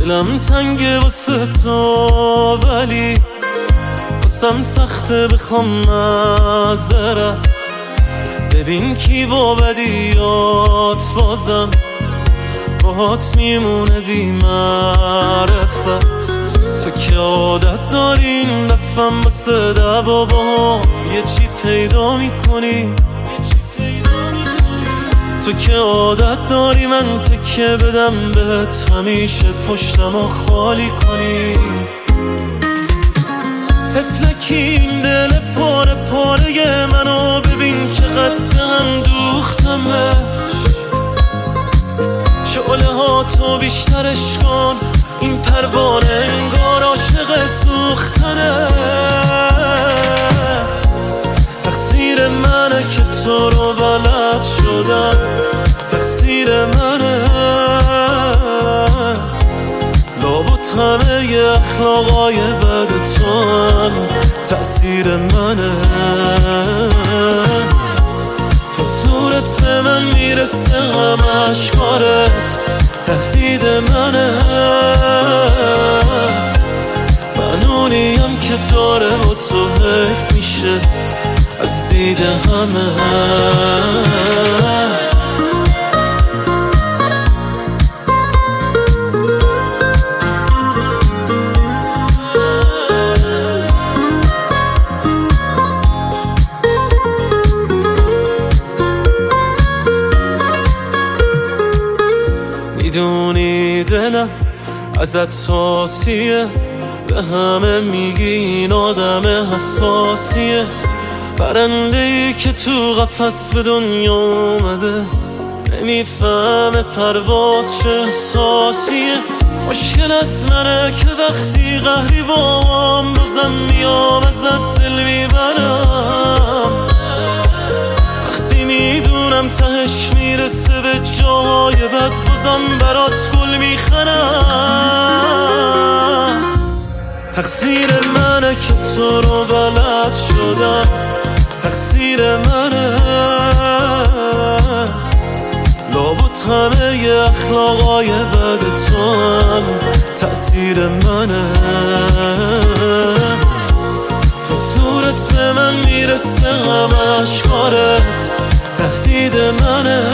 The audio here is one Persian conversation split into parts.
دلم تنگه واسه تو ولی واسم سخته بخوام معذرت. ببین کی با بدیات بازم باهات میمونه بی معرفت. تو که عادت داری این دفعم واسه دعوا با یه چی پیدا میکنی. تو که عادت داری من تکیه بدم بهت همیشه پشتمو خالی کنی. تفلکی این دل پاره پاره منو ببین چقدر دلم دوختمش. شعله ها تو بیشترش کن این پروانه انگار عاشق سوختنه. تقصیر منه که تو رو بلد شدم، تقصیر منه. لابد همه ی اخلاقای بد تو هم تأثیر منه. تو صورت به من میرسه همه اشکارت تهدید منه. من اونیم که داره با تو حیف میشه از دید همه. میدونی دلم ازت ساسیه، به همه میگی این آدم حساسیه. پرنده‌ای که تو قفس به دنیا اومده نمیفهمه پرواز چه احساسیه. مشکل از منه که وقتی قهری بام بازم میام ازت دل میبرم. وقتی میدونم تهش میرسه به جای بد بازم برات گل میخرم. تقصیر منه که تو رو بلد شدم، تقصیر منه. لابد همه ی اخلاقای بد تو هم تأثیر منه. تو صورت به من میرسه همه اشکارت تهدید منه.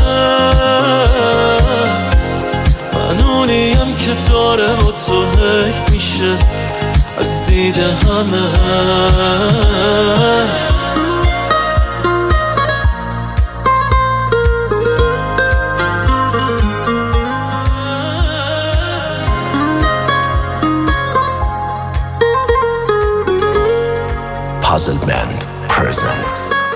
من اونیم که داره با تو حیف میشه از دید همه. Puzzle Band presents